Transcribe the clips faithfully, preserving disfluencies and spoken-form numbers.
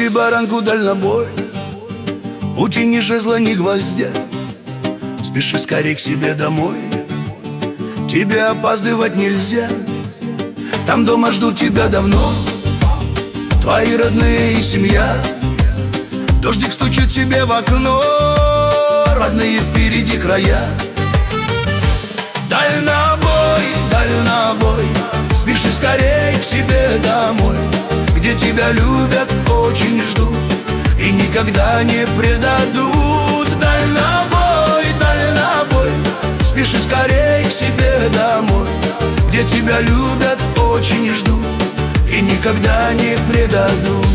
пути баранку дальнобой, в пути ни жезла, ни гвоздя. Спеши скорей к себе домой, тебе опаздывать нельзя. Там дома ждут тебя давно твои родные и семья. Дождик стучит тебе в окно, родные впереди края. Дальнобой, дальнобой, спеши скорей к себе домой, где тебя любят, очень ждут и никогда не предадут. Дальнобой, дальнобой, спеши скорей к себе домой, где тебя любят, очень ждут и никогда не предадут.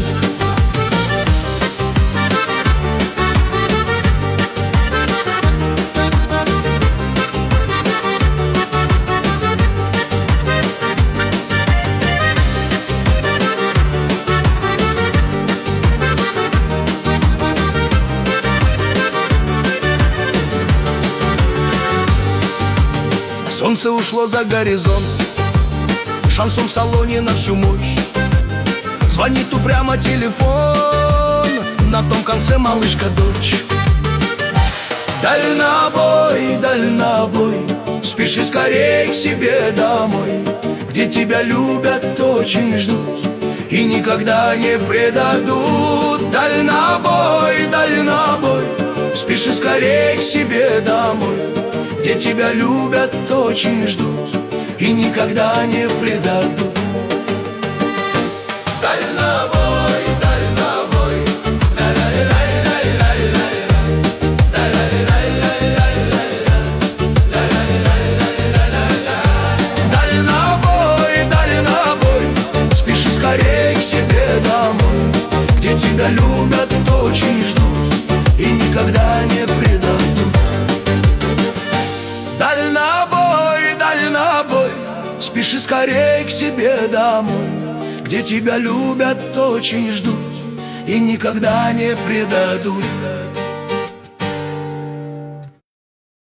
Солнце ушло за горизонт, шансон в салоне на всю мощь. Звонит упрямо телефон, на том конце малышка-дочь. Дальнобой, дальнобой, спеши скорей к себе домой, где тебя любят, очень ждут и никогда не предадут. Дальнобой, дальнобой, спеши скорей к себе домой, где тебя любят, очень ждут и никогда не предадут. Дальнобой, дальнобой, дальнобой, дальнобой, спеши скорей к себе домой, где тебя любят, очень ждут и никогда не предадут. Дальнобой, дальнобой, спеши скорей к себе домой, где тебя любят, очень ждут и никогда не предадут.